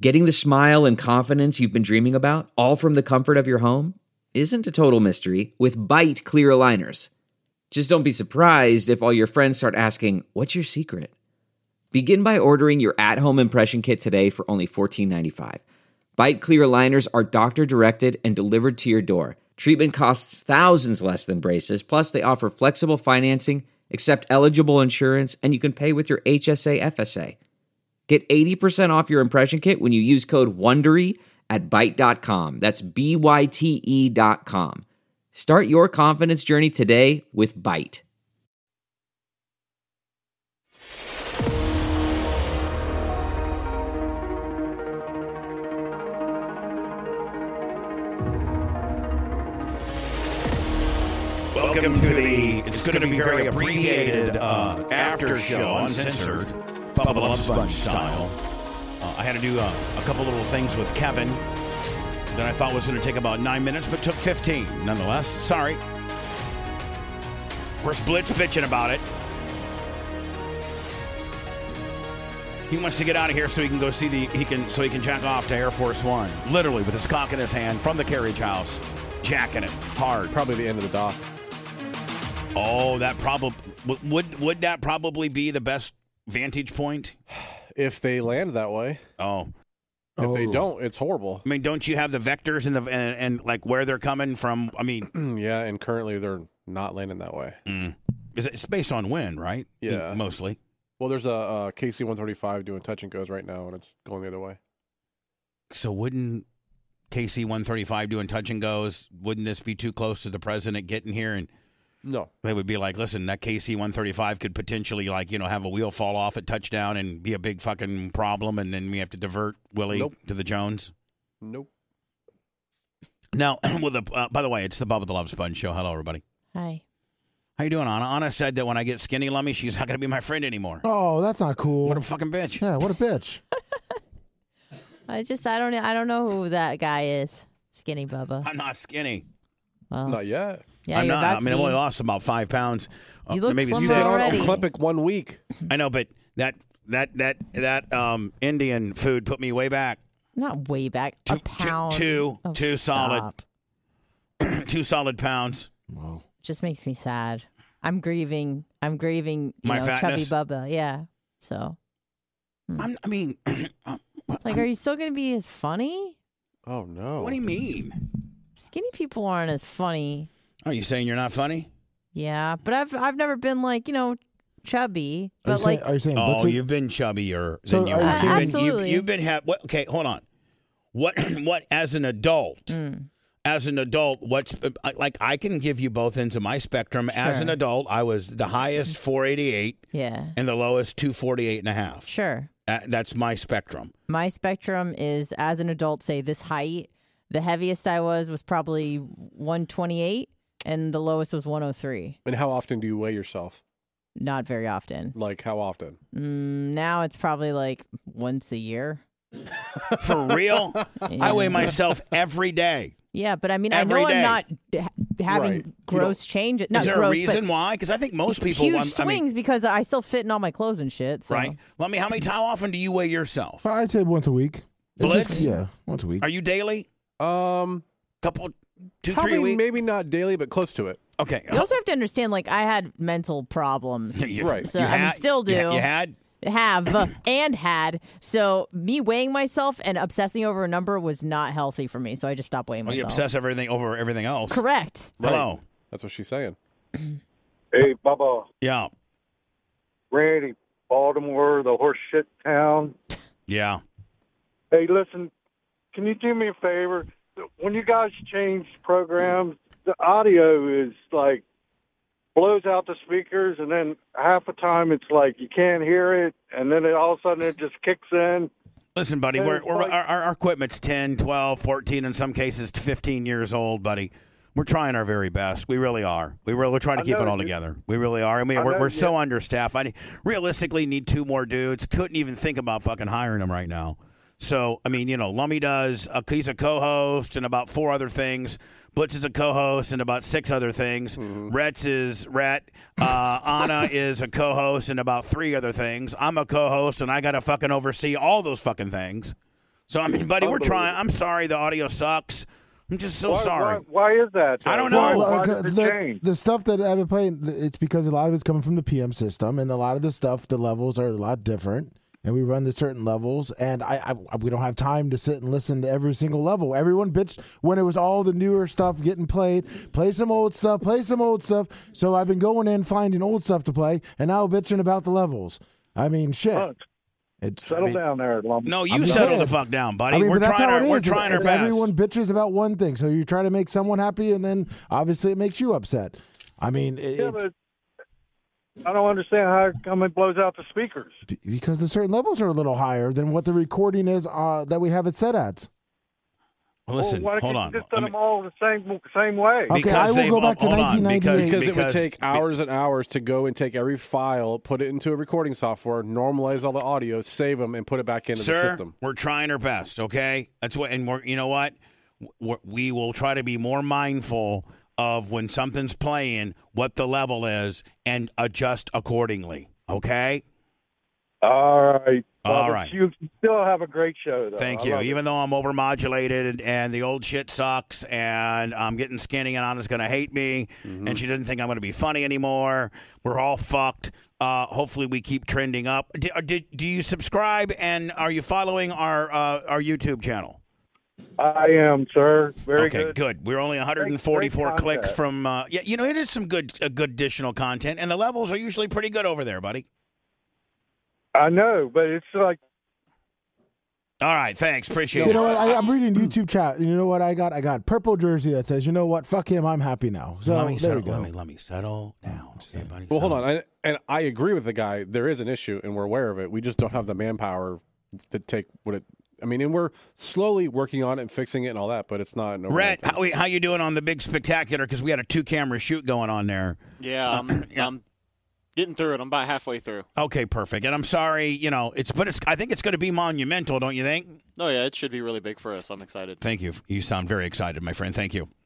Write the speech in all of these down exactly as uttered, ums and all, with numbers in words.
Getting the smile and confidence you've been dreaming about, all from the comfort of your home, isn't a total mystery with Byte clear aligners. Just don't be surprised if all your friends start asking, "What's your secret?" Begin by ordering your at-home impression kit today for only fourteen ninety-five. Byte clear aligners are doctor-directed and delivered to your door. Treatment costs thousands less than braces, plus they offer flexible financing, accept eligible insurance, and you can pay with your H S A F S A. Get eighty percent off your impression kit when you use code WONDERY at byte dot com. That's B Y T E dot com. Start your confidence journey today with Byte. Welcome to the, it's going to be very abbreviated uh, after show, uncensored, Bubba Love Sponge style. Uh, I had to do uh, a couple little things with Kevin that I thought was going to take about nine minutes, but took fifteen. Nonetheless, sorry. We're Blitz bitching about it. He wants to get out of here so he can go see the, he can, so he can jack off to Air Force One. Literally with his cock in his hand from the carriage house, jacking it hard. Probably the end of the dock. Oh, that probably would would that probably be the best vantage point if they land that way? Oh, if oh. they don't, it's horrible. I mean, don't you have the vectors and the and, and like where they're coming from? I mean, yeah, and currently they're not landing that way. Mm. Is it, it's based on wind, right? Yeah, mostly. Well, there's a, a K C one thirty-five doing touch and goes right now, and it's going the other way. So wouldn't K C one thirty-five doing touch and goes? Wouldn't this be too close to the president getting here and? No. They would be like, listen, that K C one thirty-five could potentially, like, you know, have a wheel fall off at touchdown and be a big fucking problem, and then we have to divert Willie nope. to the Jones. Nope. Now, well, the, uh, by the way, it's the Bubba the Love Sponge show. Hello, everybody. Hi. How you doing, Anna? Anna said that when I get skinny lummy, she's not going to be my friend anymore. Oh, that's not cool. What a fucking bitch. Yeah, what a bitch. I just, I don't, I don't know who that guy is. Skinny Bubba. I'm not skinny. Well, not yet. Yeah, I'm you're not. about I to mean, be. I've only lost about five pounds. You look maybe slimmer You've been on already. Ecliptic one week. I know, but that that that that um, Indian food put me way back. Not way back. Two, a pound. Two, oh, two stop. solid, two solid pounds. Wow. Just makes me sad. I'm grieving. I'm grieving. You My know, fatness? chubby Bubba. Yeah. So. Hmm. I'm, I mean, like, are you still going to be as funny? Oh, no. What do you mean? Skinny people aren't as funny. Are you saying you're not funny? Yeah, but I've I've never been like, you know, chubby. Are you But like, saying, are you saying Oh, Blitzy? you've been chubbier So than you are you are. saying- You've been, Absolutely. you've, you've been ha- what, okay, hold on. What what as an adult? mm, As an adult, what's like? I can give you both ends of my spectrum. As Sure. an adult, I was the highest four eighty-eight yeah, and the lowest two forty-eight and a half. sure. Uh, that's my spectrum. My spectrum is, as an adult, say this height. The heaviest I was was probably one twenty-eight, and the lowest was one oh three. And how often do you weigh yourself? Not very often. Like, how often? Mm, now it's probably like once a year. For real? Yeah. I weigh myself every day. Yeah, but I mean, Every I know day. I'm not ha- having Right. You gross changes. Not Is there gross, a reason but why? Because I think most people huge want, I swings mean, because I still fit in all my clothes and shit. So. right? Let me. How many? How often do you weigh yourself? I'd say once a week. It's Blitz? just- yeah, once a week. Are you daily? Um, Couple, two, probably three weeks. maybe not daily, but close to it. Okay. You also have to understand, like, I had mental problems. You- Right. So, you I mean, had- still do. You, ha- you had. Have and had. So me weighing myself and obsessing over a number was not healthy for me. So I just stopped weighing Well, you myself. obsess everything over everything else. Correct. Hello. That's what she's saying. Hey, Bubba, Yeah. Randy, Baltimore, the horse shit town. Yeah. Hey, listen, can you do me a favor? When you guys change programs, the audio is like blows out the speakers, and then half the time it's like you can't hear it, and then it, all of a sudden it just kicks in. Listen, buddy, Hey, we're, we're, like- our, our our equipment's ten, twelve, fourteen, in some cases fifteen years old, buddy. We're trying our very best. We really are. We really, we're trying to I keep it know all you- together. We really are. I mean, I we're, know we're you- so understaffed. I realistically need two more dudes. Couldn't even think about fucking hiring them right now. So, I mean, you know, Lummy does, uh, he's a co-host and about four other things. Blitz is a co-host and about six other things. Mm-hmm. Rhett is Rhett. Uh, Anna is a co-host and about three other things. I'm a co-host and I got to fucking oversee all those fucking things. So, I mean, buddy, we're Unbelievable. trying. I'm sorry the audio sucks. I'm just so why, sorry. Why, why is that? I though? don't know. Why, Well, why okay, does it the, change? the stuff that I've been playing, it's because a lot of it's coming from the P M system, and a lot of the stuff, the levels are a lot different, and we run the certain levels, and I, I we don't have time to sit and listen to every single level. Everyone bitched when it was all the newer stuff getting played. Play some old stuff, play some old stuff. So I've been going in finding old stuff to play, and now bitching about the levels. I mean, shit. Look, It's I settle mean, down there, Lumber. No, you I'm just settle saying. the fuck down, buddy. I mean, we're but that's trying how our, it we're is. trying It's- our best. Everyone bitches about one thing, so you try to make someone happy, and then obviously it makes you upset. I mean, it, Yeah, it- but I don't understand how it come and blows out the speakers. because the certain levels are a little higher than what the recording is uh, that we have it set at. Listen, well, why hold can't on. you just Let done me- them all the same same way? Okay, Because I will they've- go back to hold on, nineteen ninety-eight. Because, it would Because- take hours and hours to go and take every file, put it into a recording software, normalize all the audio, save them, and put it back into Sir, the system. we're trying our best, okay? That's what, and we're, you know what? We're, we will try to be more mindful of when something's playing, what the level is, and adjust accordingly, okay? All right. All Bubba, right. You still have a great show, though. Thank I you. love it. Even though I'm overmodulated and the old shit sucks and I'm getting skinny and Anna's going to hate me and she doesn't think I'm going to be funny anymore, we're all fucked. Uh, hopefully we keep trending up. Do, do, do you subscribe and are you following our uh, our YouTube channel? I am, sir. Very okay, good. We're only one hundred forty-four Great- great clicks content. from. Uh, yeah, you know it is some good, uh, good additional content, and the levels are usually pretty good over there, buddy. I know, but it's like All right, thanks, appreciate You it. know what? I, I'm reading YouTube chat. And you know what I got? I got purple jersey that says, "You know what? Fuck him. I'm happy now." So let me there settle. we go. Let me let me settle down, okay, buddy. Well, hold Settle. on. I, and I agree with the guy. There is an issue, and we're aware of it. We just don't have the manpower to take what it. I mean, and we're slowly working on it and fixing it and all that, but it's not an overnight Rhett, thing. how, we- how you doing on the big spectacular? Because we had a two-camera shoot going on there. Yeah, I'm, yeah. I'm getting through it. I'm about halfway through. Okay, perfect. And I'm sorry, you know, it's but it's. I think it's going to be monumental, don't you think? Oh, yeah, it should be really big for us. I'm excited. Thank you. You sound very excited, my friend. Thank you.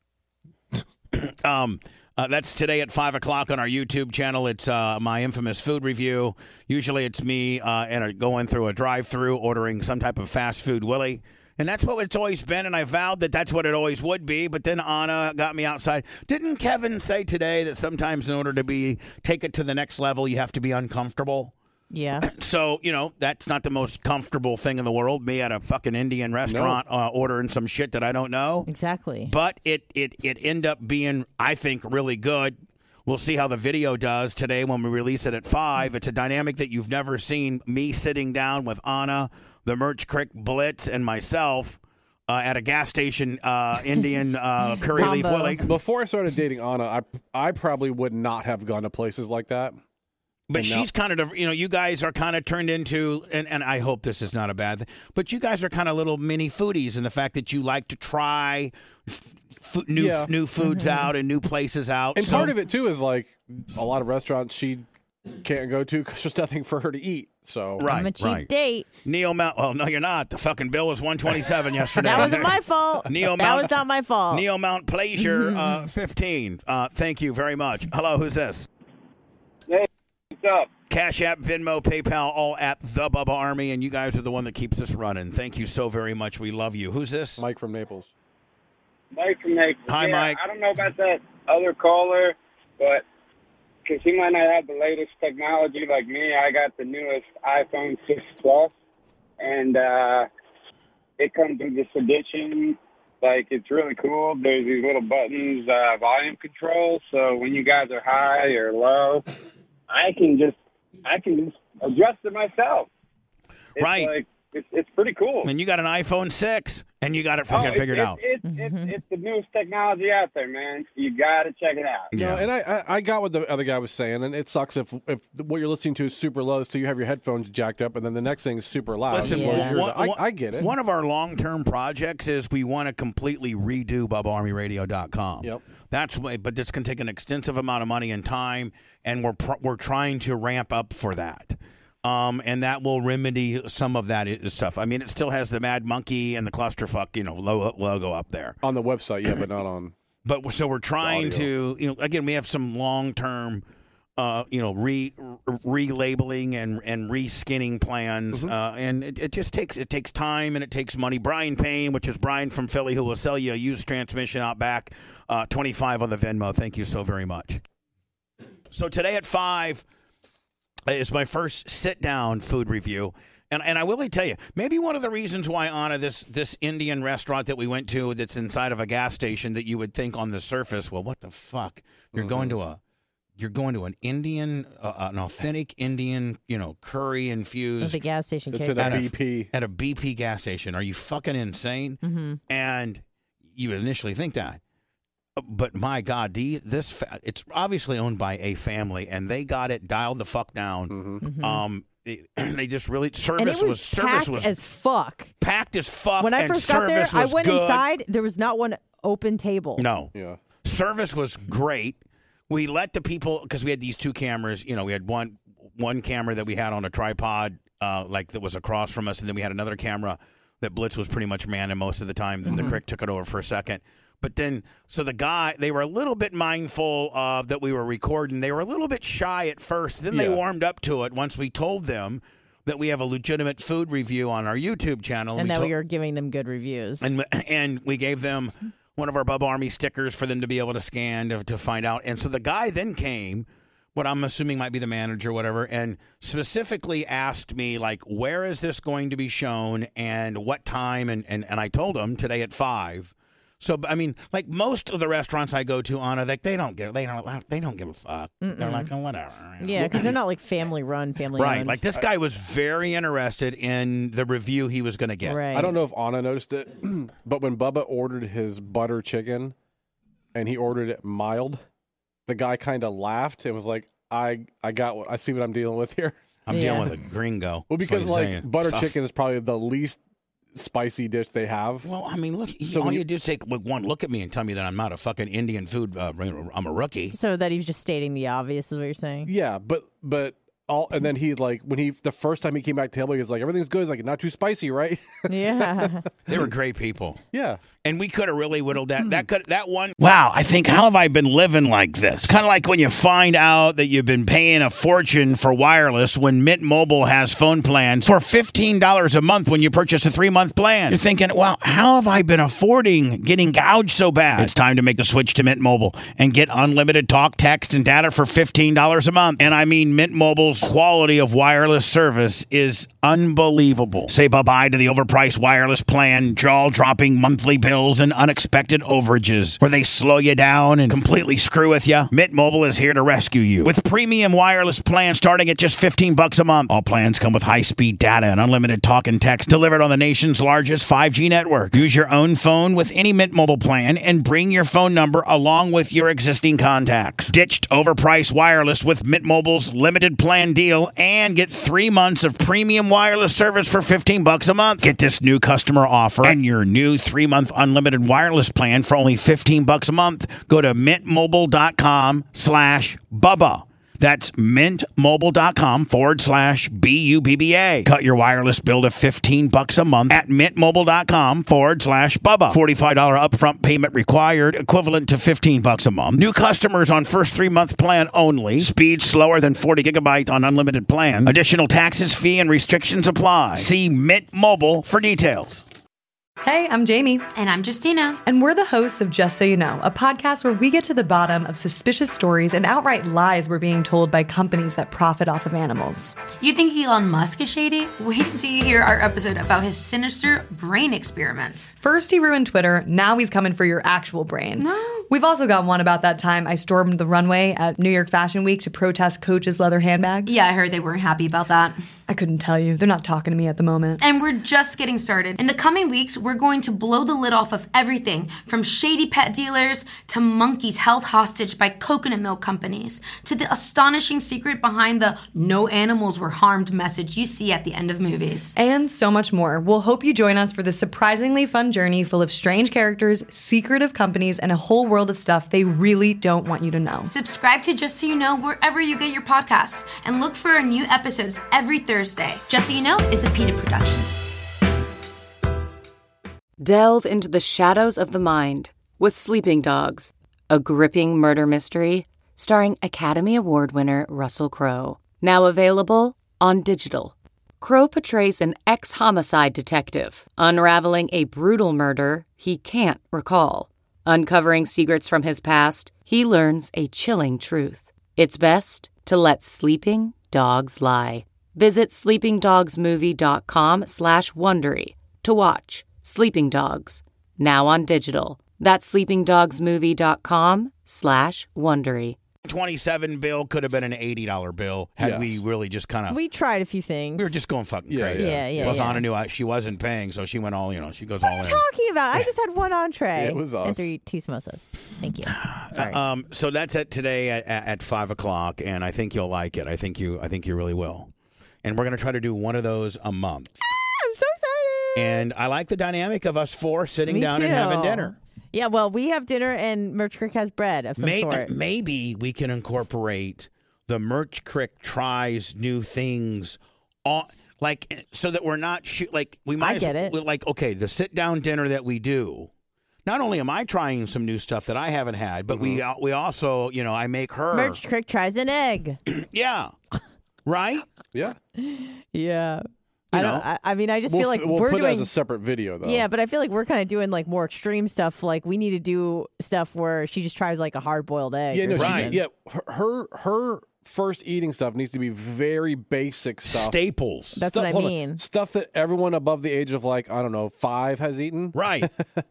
um, uh, that's today at five o'clock on our YouTube channel. It's uh, my infamous food review. Usually it's me uh, and a, going through a drive-through, ordering some type of fast food Willie. And that's what it's always been, and I vowed that that's what it always would be. But then Anna got me outside. Didn't Kevin say today that sometimes in order to be take it to the next level, you have to be uncomfortable? Yeah. So, you know, that's not the most comfortable thing in the world, me at a fucking Indian restaurant uh, ordering some shit that I don't know. Exactly. But it, it, it ended up being, I think, really good. We'll see how the video does today when we release it at five. It's a dynamic that you've never seen. Me sitting down with Anna, the Merch Crick Blitz, and myself uh, at a gas station, uh, Indian uh, curry leaf Combo. Willie. Before I started dating Anna, I I probably would not have gone to places like that. But And now- she's kind of, you know, you guys are kind of turned into, and, and I hope this is not a bad thing, but you guys are kind of little mini foodies in the fact that you like to try f- f- new Yeah. new foods out and new places out. And So- part of it too is like a lot of restaurants she can't go to because there's nothing for her to eat. So right, I'm a cheap right. date. Neo Mount. Oh no, you're not. The fucking bill was one twenty-seven yesterday. That wasn't my fault. Neo that Mount- was not my fault. Neo Mount Pleasure, uh, fifteen. Uh, thank you very much. Hello, who's this? Hey, what's up? Cash App, Venmo, PayPal, all at the Bubba Army, and you guys are the one that keeps us running. Thank you so very much. We love you. Who's this? Mike from Naples. Mike from Naples. Hi, yeah, Mike. I don't know about that other caller, but because he might not have the latest technology like me, I got the newest iPhone six Plus, and uh, it comes with this edition. Like, it's really cool. There's these little buttons, uh, volume control, so when you guys are high or low, I can just, I can just adjust it myself. It's Right. Like, it's, it's pretty cool. And you got an iPhone six, and you got it fucking Oh, figured it, out. It, it, it's it's the newest technology out there, man. You got to check it out. Yeah. No, and I, I I got what the other guy was saying, and it sucks if if what you're listening to is super low, so you have your headphones jacked up, and then the next thing is super loud. Listen, It blows Yeah. yours one- out. I, one- I get it. One of our long-term projects is we want to completely redo Bubba Army Radio dot com. Yep. That's way, but this can take an extensive amount of money and time, and we're pr- we're trying to ramp up for that. Um, and that will remedy some of that i- stuff. I mean, it still has the Mad Monkey and the clusterfuck, you know, lo- logo up there. On the website, yeah, but not on. But we're- so we're trying audio. to, you know, again, we have some long-term uh, you know, re relabeling and and reskinning plans, Mm-hmm. uh, and it, it just takes it takes time and it takes money. Brian Payne, which is Brian from Philly, who will sell you a used transmission out back, uh, twenty-five on the Venmo. Thank you so very much. So today at five is my first sit down food review. And and I will tell you, maybe one of the reasons why, Anna, this this Indian restaurant that we went to that's inside of a gas station that you would think on the surface, well, what the fuck? You're mm-hmm. going to a you're going to an Indian, uh, an authentic Indian, you know, curry infused. With the gas station. It's at a B P. At a B P gas station. Are you fucking insane? Mm-hmm. And you would initially think that. But my God, this fa- it's obviously owned by a family, and they got it dialed the fuck down. Mm-hmm. Mm-hmm. Um, they, they just really service and it was, was service packed was as fuck. Packed as fuck. When I and first got there, was I went good. inside. There was not one open table. No. Yeah. Service was great. We let the people, because we had these two cameras. You know, we had one one camera that we had on a tripod, uh, like that was across from us, and then we had another camera that Blitz was pretty much manning most of the time. Then Mm-hmm. the Crick took it over for a second. But then, so the guy, they were a little bit mindful of that we were recording. They were a little bit shy at first. Then they Yeah. warmed up to it once we told them that we have a legitimate food review on our YouTube channel. And we that to- we were giving them good reviews. and and we gave them one of our Bubba Army stickers for them to be able to scan to, to find out. And so the guy then came, what I'm assuming might be the manager or whatever, and specifically asked me, like, where is this going to be shown and what time? And, and, and I told him today at five. So, I mean, like most of the restaurants I go to, Anna, like they don't give, they don't, they don't give a fuck. Mm-mm. They're like, oh, whatever. Yeah, because they're not like family run, family Right. owned. Like this guy was very interested in the review he was going to get. Right. I don't know if Anna noticed it, but when Bubba ordered his butter chicken and he ordered it mild, the guy kind of laughed and was like, I I got what I see what I'm dealing with here. I'm Yeah. dealing with a gringo. Well, That's because what he's like saying. butter Tough. chicken is probably the least spicy dish they have. Well, I mean, look, So all when you, you- do is take look, one look at me and tell me that I'm not a fucking Indian food. Uh, I'm a rookie. So that he was just stating the obvious, is what you're saying? Yeah, but but all and then he like when he the first time he came back to the table, he was like, everything's good. He's like, not too spicy, right? Yeah. They were great people. Yeah. And we could have really whittled that. That could that one. Wow, I think, how have I been living like this? Kind of like when you find out that you've been paying a fortune for wireless when Mint Mobile has phone plans for fifteen dollars a month when you purchase a three-month plan. You're thinking, wow, how have I been affording getting gouged so bad? It's time to make the switch to Mint Mobile and get unlimited talk, text, and data for fifteen dollars a month. And I mean, Mint Mobile's quality of wireless service is unbelievable. Say bye-bye to the overpriced wireless plan, jaw-dropping monthly bills, and unexpected overages where they slow you down and completely screw with you. Mint Mobile is here to rescue you with premium wireless plans starting at just fifteen bucks a month. All plans come with high-speed data and unlimited talk and text delivered on the nation's largest five G network. Use your own phone with any Mint Mobile plan and bring your phone number along with your existing contacts. Ditched overpriced wireless with Mint Mobile's limited plan deal and get three months of premium wireless service for fifteen bucks a month. Get this new customer offer and your new three-month unlimited wireless plan for only fifteen bucks a month. Go to mintmobile.com slash Bubba. That's mintmobile.com forward slash B U B B A. Cut your wireless bill to fifteen bucks a month at mintmobile.com forward slash Bubba. forty-five dollars upfront payment required, equivalent to fifteen bucks a month. New customers on first three-month plan only. Speed slower than forty gigabytes on unlimited plan. Additional taxes, fee, and restrictions apply. See Mint Mobile for details. Hey, I'm Jamie. And I'm Justina. And we're the hosts of Just So You Know, a podcast where we get to the bottom of suspicious stories and outright lies we're being told by companies that profit off of animals. You think Elon Musk is shady? Wait till you hear our episode about his sinister brain experiments. First he ruined Twitter, now he's coming for your actual brain. No. We've also got one about that time I stormed the runway at New York Fashion Week to protest Coach's leather handbags. Yeah, I heard they weren't happy about that. I couldn't tell you. They're not talking to me at the moment. And we're just getting started. In the coming weeks, we're going to blow the lid off of everything from shady pet dealers to monkeys held hostage by coconut milk companies to the astonishing secret behind the no animals were harmed message you see at the end of movies. And so much more. We'll hope you join us for this surprisingly fun journey full of strange characters, secretive companies, and a whole world of stuff they really don't want you to know. Subscribe to Just So You Know wherever you get your podcasts and look for our new episodes every Thursday. Just So You Know is a PETA production. Delve into the shadows of the mind with Sleeping Dogs, a gripping murder mystery starring Academy Award winner Russell Crowe. Now available on digital. Crowe portrays an ex-homicide detective unraveling a brutal murder he can't recall. Uncovering secrets from his past, he learns a chilling truth. It's best to let sleeping dogs lie. Visit sleepingdogsmovie.com slash Wondery to watch Sleeping Dogs, now on digital. That's sleepingdogsmovie.com slash Wondery. twenty-seven bill could have been an eighty dollar bill had Yes. we really just kind of. We tried a few things. We were just going fucking Yeah, crazy. yeah. Yeah, yeah, Lasagna yeah. knew I, she wasn't paying, so she went all, you know, she goes What all are in. you talking about? I just had one entree. Yeah, it was us. And three tea samosas. Thank you. Sorry. Um, so that's it today at, at, at five o'clock, and I think you'll like it. I think you, I think you really will. And we're going to try to do one of those a month. I'm so excited. And I like the dynamic of us four sitting Me down too. and having dinner. Yeah, well, we have dinner and Merch Creek has bread of some Maybe, sort. maybe we can incorporate the Merch Crick tries new things on, like, so that we're not shoot like we might I get as- it. we're like, okay, the sit down dinner that we do. Not only am I trying some new stuff that I haven't had, but we uh, we also, you know, I make her Merch Creek tries an egg. yeah, right. Yeah. Yeah. You I know. don't. I, I mean, I just We'll, feel like f- we'll we're put doing. it as a separate video, though. Yeah, but I feel like we're kind of doing like more extreme stuff. Like we need to do stuff where she just tries like a hard boiled egg. Yeah, or no, she, something. yeah. Her, her her first eating stuff needs to be very basic stuff. Staples. That's Stuff- what I hold on. mean. Stuff that everyone above the age of like I don't know five has eaten. Right.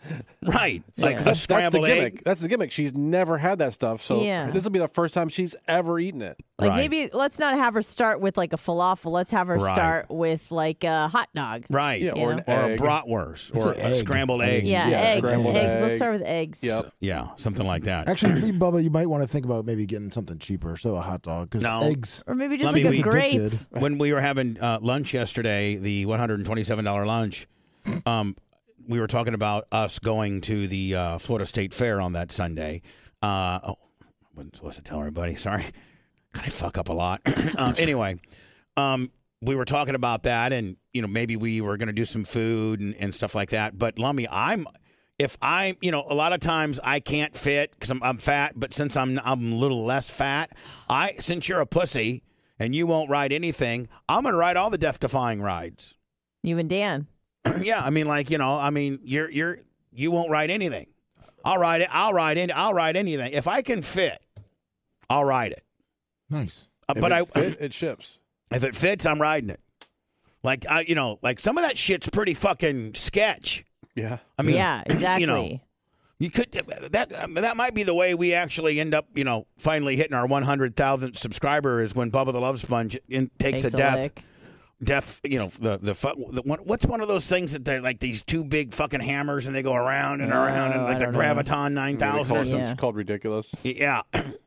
Right. So Like that's, a that's the scrambled gimmick. egg. That's the gimmick. She's never had that stuff, so Yeah. this will be the first time she's ever eaten it. Like Right. maybe let's not have her start with like a falafel. Let's have her Right. start with like a hot dog. Right. Yeah, You or know? an Or a egg. bratwurst It's or an a egg. scrambled I mean, egg. Yeah, Yeah, egg, scrambled eggs. Let's egg. start with eggs. Yep. Yeah, something like that. Actually, me, Bubba, you might want to think about maybe getting something cheaper, so a hot dog, because No. eggs. Or maybe just Let like me- a we- grape. Addicted. When we were having uh, lunch yesterday, the one hundred twenty-seven dollars lunch, um, we were talking about us going to the uh, Florida State Fair on that Sunday. Uh, oh, I wasn't supposed to tell everybody. Sorry. God, I fuck up a lot. uh, anyway, um, we were talking about that, and you know, maybe we were going to do some food and, and stuff like that. But Lummy, I'm if I, you know, a lot of times I can't fit because I'm, I'm fat. But since I'm I'm a little less fat, I since you're a pussy and you won't ride anything, I'm going to ride all the death-defying rides. You and Dan. Yeah, I mean, like you know, I mean, you're you're you won't ride anything. I'll ride it. I'll ride in. I'll ride anything if I can fit. I'll ride it. Nice. Uh, If but it I fit, it ships. if it fits, I'm riding it. Like I, you know, like some of that shit's pretty fucking sketch. Yeah. I mean, Yeah, exactly. You know, you could that um, that might be the way we actually end up, you know, finally hitting our one hundred thousandth subscriber is when Bubba the Love Sponge in, takes, Takes a a death. lick. Deaf, you know, the the, fu- the one, what's one of those things that they're like these two big fucking hammers and they go around and around and Oh, like I the don't know. Graviton nine They call thousand. it, Yeah. It's called ridiculous. Yeah.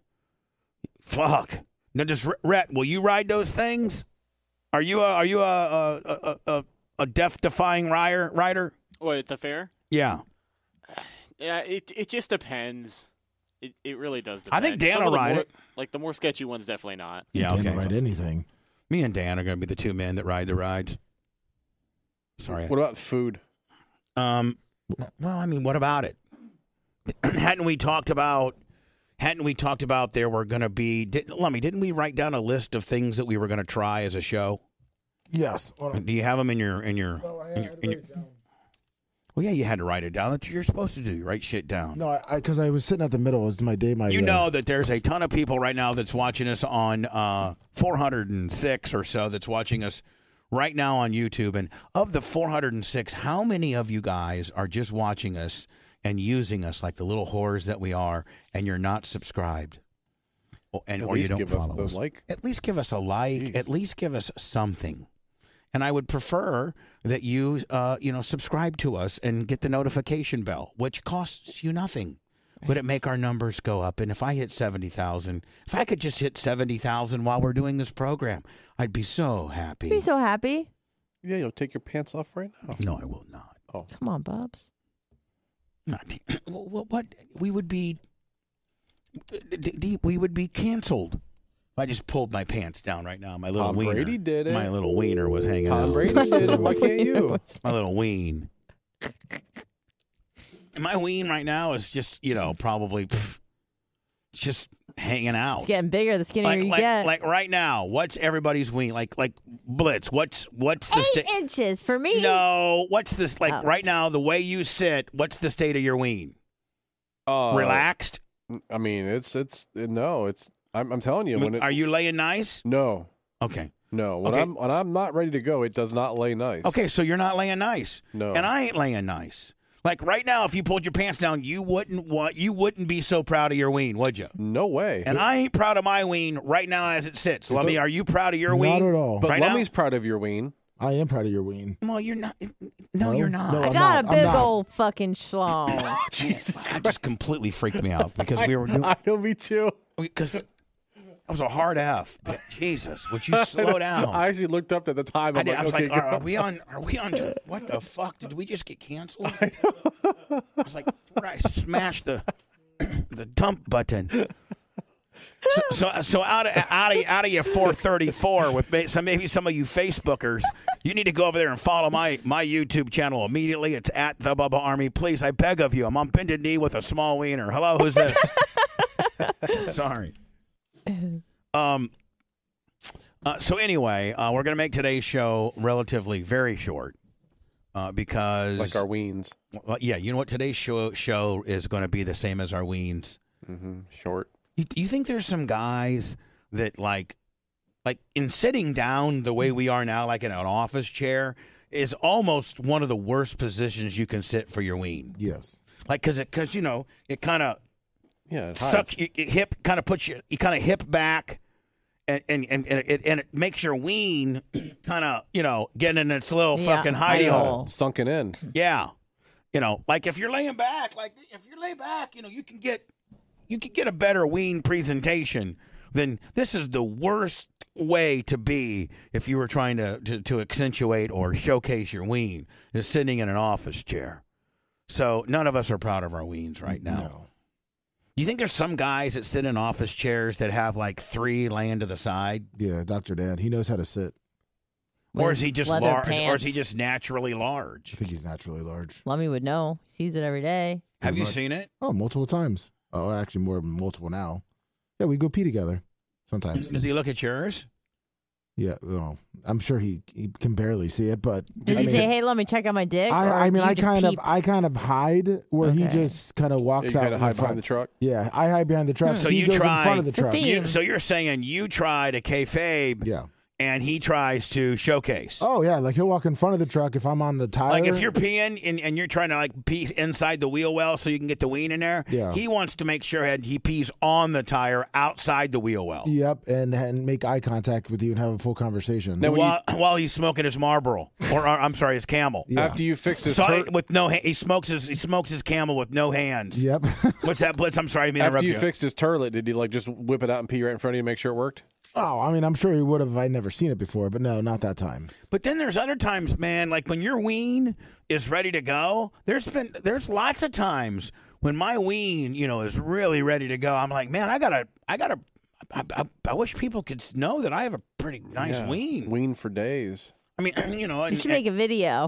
Fuck. Now, just Rhett, will you ride those things? Are you a are you a a a, a, a death defying rider rider? What, at the fair? Yeah. Yeah, it it just depends. It it really does I depend. think Dan Some will of the ride more, it. Like the more sketchy ones, definitely not. Yeah. Can't Okay. ride anything. Me and Dan are going to be the two men that ride the rides. Sorry. What about food? Um. Well, I mean, what about it? hadn't we talked about? Hadn't we talked about there were going to be? Did, Lummy, didn't we write down a list of things that we were going to try as a show? Yes. Hold on. Do you have them in your in your? No, I in had your, to in write your it down. well, yeah, you had to write it down. That's what you're supposed to do. You write shit down. No, I because I, was sitting at the middle. It was my day. My You uh, know that there's a ton of people right now that's watching us on uh, four hundred six or so that's watching us right now on YouTube. And of the four hundred six, how many of you guys are just watching us and using us like the little whores that we are, and you're not subscribed? Or, and, At or you least don't give us follow the us. like. At least give us a like. Jeez. At least give us something. And I would prefer that you, uh, you know, subscribe to us and get the notification bell, which costs you nothing. Would it make our numbers go up? And if I hit seventy thousand, if I could just hit seventy thousand while we're doing this program, I'd be so happy. Be so happy. Yeah, you'll take your pants off right now. No, I will not. Oh, Come on, Bubs. Not what, what we would be. D- d- we would be canceled. I just pulled my pants down right now. My little Tom wiener. Brady did it. My little wiener was hanging Tom out. Brady did it. Why can't you? My little ween. My ween right now is just, you know, probably pff, just hanging out. It's getting bigger the skinnier like, you like, get. like right now, what's everybody's wing? Like like Blitz, what's what's the Eight state? inches for me. No, what's this like Oh. right now? The way you sit, what's the state of your ween? Uh, Relaxed? I mean, it's it's no, it's. I'm, I'm telling you, when it, Are you laying nice? no, Okay. no. When Okay. I'm when I'm not ready to go, it does not lay nice. Okay, so you're not laying nice. No. And I ain't laying nice. Like right now, if you pulled your pants down, you wouldn't want you wouldn't be so proud of your ween, would you? No way. And I ain't proud of my ween right now as it sits. Lummy, are you proud of your Not ween? at all. but right Lummy's now? proud of your ween. I am proud of your ween. Well, you're not. No, you're not. No, I I'm got not. a I'm big not. old fucking schlong. Jesus, That just completely freaked me out because we were doing I know, me too. because that was a hard F. Jesus, would you slow down? I actually looked up at the time. I, I'm did, like, I was okay, like, are, go. are we on? Are we on? What the fuck? Did we just get canceled? I, I was like, where I smashed the the dump button. So, so, so out of out of out of your four thirty-four with may, some maybe some of you Facebookers, you need to go over there and follow my my YouTube channel immediately. It's at the Bubba Army. Please, I beg of you. I'm on bended knee with a small wiener. Hello, who's this? Sorry. Um. Uh, so anyway, uh, we're going to make today's show relatively very short uh, because, like our weens. well, yeah, you know what? Today's show show is going to be the same as our weens. Mm-hmm. Short. You, you think there's some guys that like, like in sitting down the way we are now, like in an office chair, is almost one of the worst positions you can sit for your ween. Yes. Like, cause it, cause you know, it kind of Yeah, it sucks. hides. You, you hip kind of puts you, you kind of hip back. And and, and, and, it, and it makes your ween kind of, you know, get in its little Yeah, fucking I hidey know. hole. Sunken in. Yeah. You know, like if you're laying back, like if you're lay back, you know, you can get you can get a better ween presentation than this is the worst way to be if you were trying to, to, to accentuate or showcase your ween is sitting in an office chair. So none of us are proud of our weens right now. No. Do you think there's some guys that sit in office chairs that have like three laying to the side? Yeah, Doctor Dan. He knows how to sit. Or With is he just leather large? Or is pants. he just naturally I large? think he's naturally large. Lummy would know. He sees it every day. Have Pretty you much. seen it? Oh, multiple times. Oh, actually, more than multiple now. Yeah, we go pee together sometimes. Does he look at yours? Yeah, well, I'm sure he, he can barely see it, but Does I he mean, say, "Hey, let me check out my dick"? I, or I do mean, you I just kind peep? of, I kind of hide where he Okay. just kind of You walks out. kind of in hide front. behind the truck. Yeah, I hide behind the truck. So he you goes try- in front of the The truck. theme. You, so you're saying you try to kayfabe, Yeah. and he tries to showcase. Oh yeah, like he'll walk in front of the truck if I'm on the tire. Like if you're peeing and, and you're trying to like pee inside the wheel well so you can get the ween in there, Yeah. he wants to make sure that he pees on the tire outside the wheel well Yep, and and make eye contact with you and have a full conversation. Now, when while, while he's smoking his Marlboro or, or I'm sorry, his Camel. Yeah. After you fix his So, tur- with no ha- he smokes his he smokes his Camel with no hands. Yep. What's that, Blitz? I'm sorry, I didn't mean to after interrupt you you. fixed his turlet, did he like just whip it out and pee right in front of you to make sure it worked? Oh, I mean, I'm sure he would have if I'd never seen it before, but no, not that time. But then there's other times, man, like when your ween is ready to go, there's been there's lots of times when my ween, you know, is really ready to go. I'm like, man, I gotta, I gotta, I, I, I wish people could know that I have a pretty nice Yeah. ween. Ween for days, I mean, you know, You and, should make a video.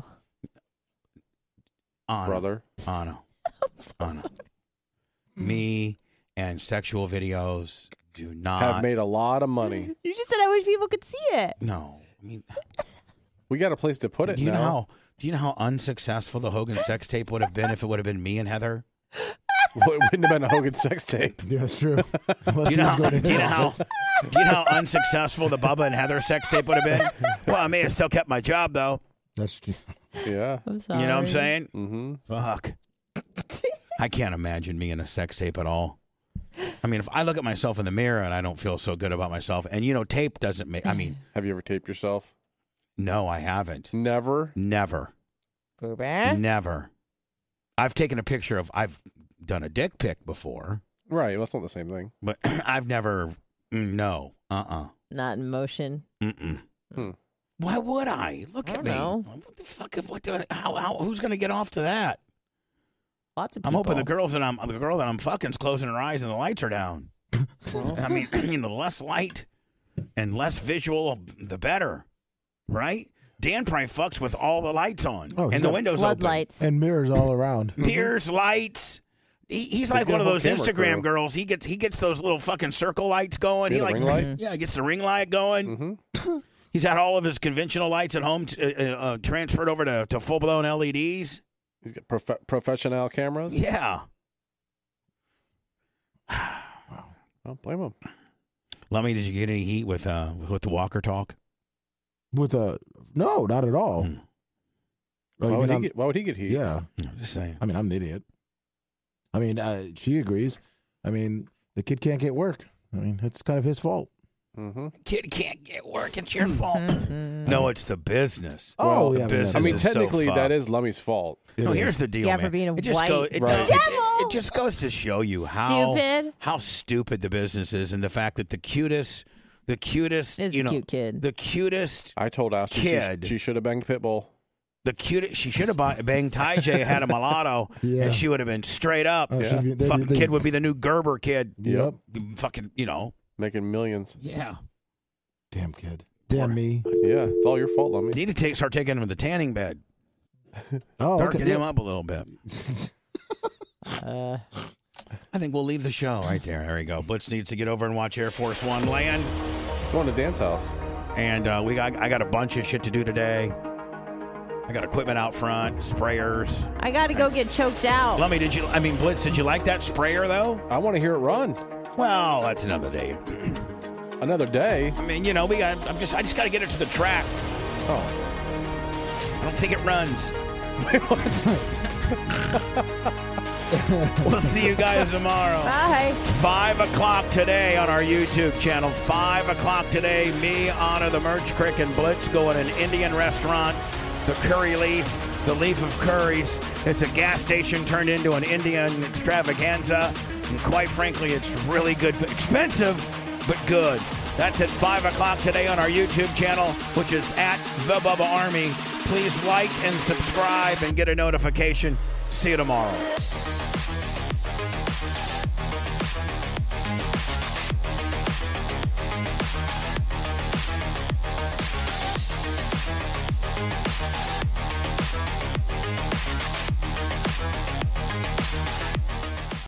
Anna, brother. Anna, Anna. Me and sexual videos do not Have made a lot of money. You just said I wish people could see it. No, I mean, We got a place to put it do you now. know how? Do you know how unsuccessful the Hogan sex tape would have been if it would have been me and Heather? Well, it wouldn't have been a Hogan sex tape. Yeah, that's true. Unless Do you he know, was how, going to do, you his know how, office. do you know how unsuccessful the Bubba and Heather sex tape would have been? Well, I may have still kept my job, though. That's true. Yeah. I'm sorry. You know what I'm saying? Mm-hmm. Fuck. I can't imagine me in a sex tape at all. I mean, if I look at myself in the mirror and I don't feel so good about myself, and, you know, tape doesn't make... I mean, Have you ever taped yourself? no, I haven't. Never. Never. Boober. Never. I've taken a picture of... I've done a dick pic before, Right. Well, that's not the same thing. but I've never... mm, No. Uh-uh. Not in motion. Mm-mm. Hmm. Why would I? Look I at don't me. know. What the fuck? What the, how, how, who's going to get off to that? Lots of I'm people. hoping the girls that I'm the girl that I'm fucking's closing her eyes and the lights are down. I mean, you know, the less light and less visual, the better, right? Dan probably fucks with all the lights on Oh, he's and the got windows open. Floodlights. And mirrors all around. Mirrors, lights, He, he's like got one a of whole those camera Instagram crew. girls. He gets he gets those little fucking circle lights going. Yeah, he the like ring light? yeah, he gets the ring light going. Mm-hmm. He's had all of his conventional lights at home t- uh, uh, transferred over to, to full blown L E Ds. He's got prof- professional cameras. Yeah. Don't blame him. Lummy, did you get any heat with uh with the Walker talk? With a no, not at all. Hmm. Oh, Why you would, mean he I'm- get, why would he get heat? Yeah. No, just saying. I mean, I'm an idiot. I mean, uh, she agrees. I mean, the kid can't get work. I mean, it's kind of his fault. Mm-hmm. Kid can't get work. It's your fault. No, it's the business. Oh, The yeah, I mean, business I mean, is so technically, fucked. that is Lummy's fault. It No, is. here's the deal, Yeah, man. for being a it just white go, it, Right. it- it- it just goes to show you how Stupid. how stupid the business is, and the fact that the cutest, the cutest, Is you a know, cute kid. the cutest, I told Ashley Kid. she, she should have banged Pitbull. the cutest. She should have bought- banged Ty J, had a mulatto, Yeah. and she would have been straight up. Oh, she'd be- they'd be- Fucking they'd- kid would be the new Gerber kid. Yep. Fucking, you know. Making millions. Yeah. Damn kid. Damn me. Yeah, it's all your fault, Lummy. Need to take start taking him to the tanning bed. Oh, Darken okay. him Yeah. up a little bit. Uh, I think we'll leave the show right there. There we go. Blitz needs to get over and watch Air Force One land. Going to dance house. And uh, we got I got a bunch of shit to do today. I got equipment out front, sprayers. I got to go get choked out. Lummy, did you? I mean, Blitz, did you like that sprayer though? I want to hear it run. Well, that's another day. Another day. I mean, you know, we got. I'm just. I just got to get it to the track. Oh. I don't think it runs. We'll see you guys tomorrow. Bye. Five o'clock today on our YouTube channel. Five o'clock today. Me, Anna, the Merch Crick, and Blitz go in an Indian restaurant. The Curry Leaf, the Leaf of Curries. It's a gas station turned into an Indian extravaganza. And quite frankly, it's really good. Expensive, but good. That's at five o'clock today on our YouTube channel, which is at The Bubba Army. Please like and subscribe and get a notification. See you tomorrow.